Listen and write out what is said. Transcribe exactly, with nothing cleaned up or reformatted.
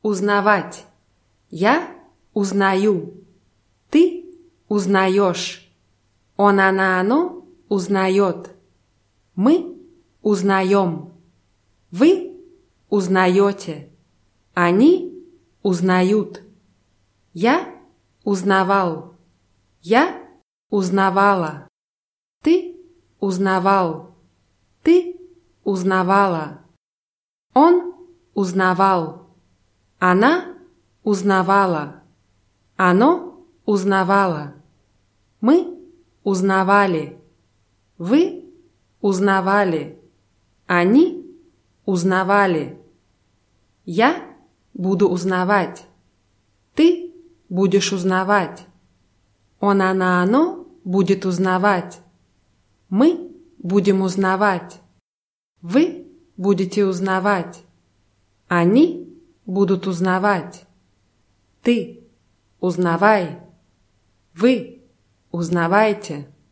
Узнавать. Я узнаю. Ты узнаешь. Он, она, оно узнает. Мы узнаем. Вы узнаете. Они узнают. Я узнавал. Я узнавала. Ты узнавал. Ты узнавала. Он узнавал. Она узнавала. Оно узнавало. Мы узнавали. Вы узнавали. Они узнавали. Я буду узнавать. Ты будешь узнавать. Он, она, оно будет узнавать. Мы будем узнавать. Вы будете узнавать. Они будут узнавать. Ты узнавай. Вы узнавайте.